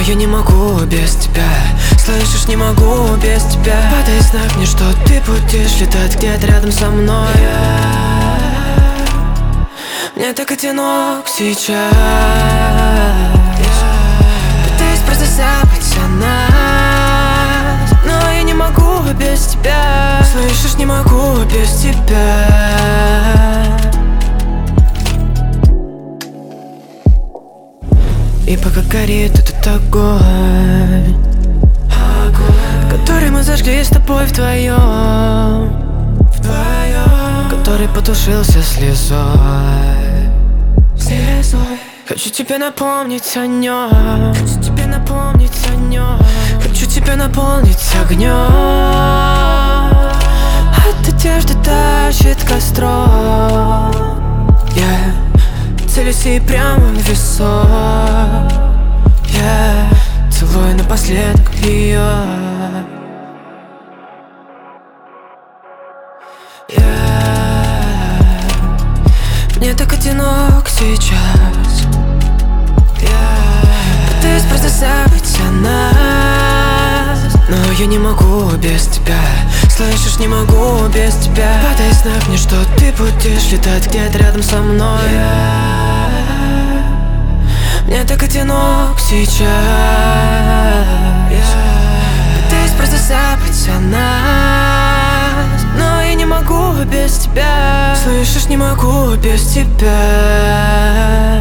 я не могу без тебя. Слышишь, не могу без тебя. Подай знак мне, что ты будешь летать где-то рядом со мной. Мне так одинок сейчас. Пытаюсь просто забыть о нас, но я не могу без тебя. Слышишь, не могу без тебя. И пока горит этот огонь, который мы зажгли с тобой вдвоем, который потушился слезой. Хочу тебе напомнить о нем. Хочу тебе напомнить о нем. Хочу тебя наполнить огнем. От одежды тащит костром. Я целюсь ей прямо в висок. Я целую напоследок ее. Мне так одинок сейчас. Пытаюсь просто забыть о нас, но я не могу без тебя. Слышишь, не могу без тебя. Подай знак мне, что ты будешь летать где-то рядом со мной. Мне так одинок сейчас. Пытаюсь просто забыть о нас, но я не могу без тебя. Слышишь, не могу без тебя.